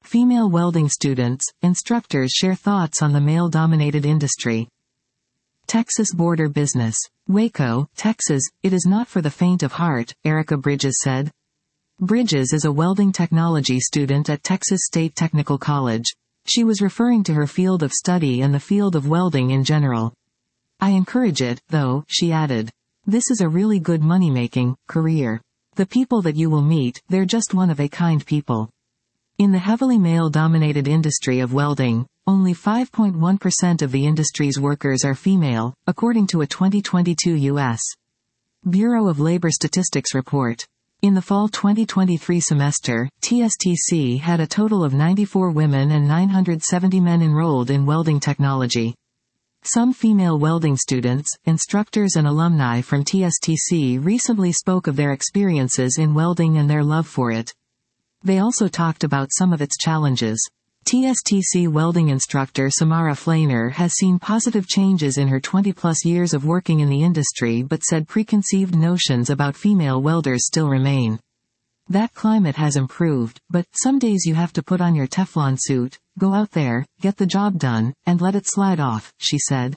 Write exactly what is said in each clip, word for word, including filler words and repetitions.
Female welding students, instructors share thoughts on the male-dominated industry. Texas border business. Waco, Texas, it is not for the faint of heart, Erica Bridges said. Bridges is a welding technology student at Texas State Technical College. She was referring to her field of study and the field of welding in general. I encourage it, though, she added. This is a really good money-making career. The people that you will meet, they're just one-of-a-kind people. In the heavily male-dominated industry of welding, only five point one percent of the industry's workers are female, according to a twenty twenty-two U S Bureau of Labor Statistics report. In the fall twenty twenty-three semester, T S T C had a total of ninety-four women and nine hundred seventy men enrolled in welding technology. Some female welding students, instructors and alumni from T S T C recently spoke of their experiences in welding and their love for it. They also talked about some of its challenges. T S T C welding instructor Samara Flainer has seen positive changes in her twenty-plus years of working in the industry but said preconceived notions about female welders still remain. That climate has improved, but some days you have to put on your Teflon suit, go out there, get the job done, and let it slide off, she said.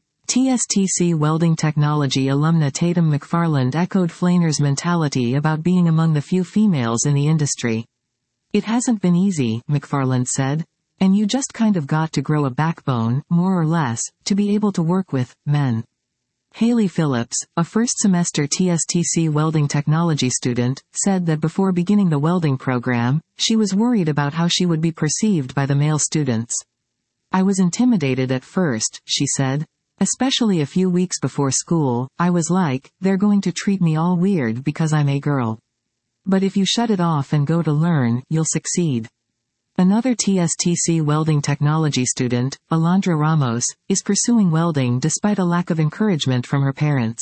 T S T C welding technology alumna Tatum McFarland echoed Flainer's mentality about being among the few females in the industry. It hasn't been easy, McFarland said. And you just kind of got to grow a backbone, more or less, to be able to work with men. Haley Phillips, a first-semester T S T C welding technology student, said that before beginning the welding program, she was worried about how she would be perceived by the male students. I was intimidated at first, she said. Especially a few weeks before school, I was like, they're going to treat me all weird because I'm a girl. But if you shut it off and go to learn, you'll succeed. Another T S T C welding technology student, Alondra Ramos, is pursuing welding despite a lack of encouragement from her parents.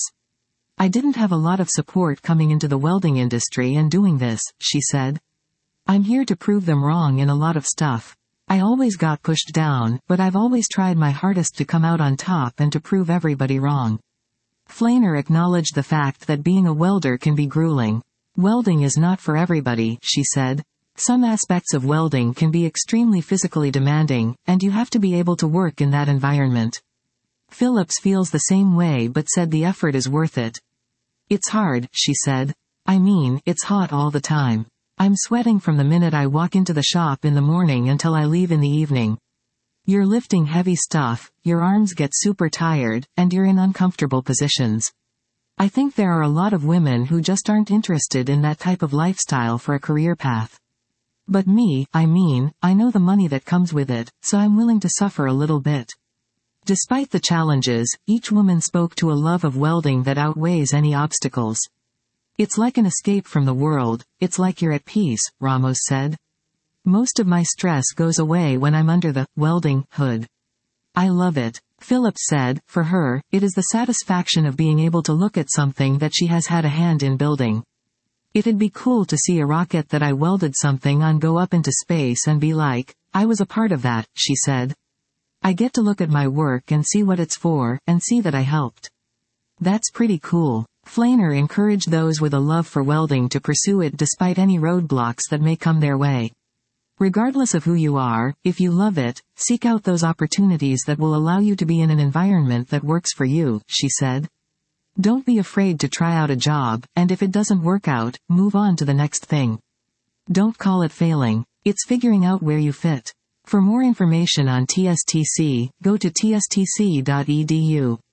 I didn't have a lot of support coming into the welding industry and doing this, she said. I'm here to prove them wrong in a lot of stuff. I always got pushed down, but I've always tried my hardest to come out on top and to prove everybody wrong. Flainer acknowledged the fact that being a welder can be grueling. Welding is not for everybody, she said. Some aspects of welding can be extremely physically demanding, and you have to be able to work in that environment. Phillips feels the same way but said the effort is worth it. It's hard, she said. I mean, it's hot all the time. I'm sweating from the minute I walk into the shop in the morning until I leave in the evening. You're lifting heavy stuff, your arms get super tired, and you're in uncomfortable positions. I think there are a lot of women who just aren't interested in that type of lifestyle for a career path. But me, I mean, I know the money that comes with it, so I'm willing to suffer a little bit. Despite the challenges, each woman spoke to a love of welding that outweighs any obstacles. It's like an escape from the world, it's like you're at peace, Ramos said. Most of my stress goes away when I'm under the welding hood. I love it. Phillips said, for her, it is the satisfaction of being able to look at something that she has had a hand in building. It'd be cool to see a rocket that I welded something on go up into space and be like, I was a part of that, she said. I get to look at my work and see what it's for, and see that I helped. That's pretty cool. Flainer encouraged those with a love for welding to pursue it despite any roadblocks that may come their way. Regardless of who you are, if you love it, seek out those opportunities that will allow you to be in an environment that works for you, she said. Don't be afraid to try out a job, and if it doesn't work out, move on to the next thing. Don't call it failing. It's figuring out where you fit. For more information on T S T C, go to T S T C dot E D U.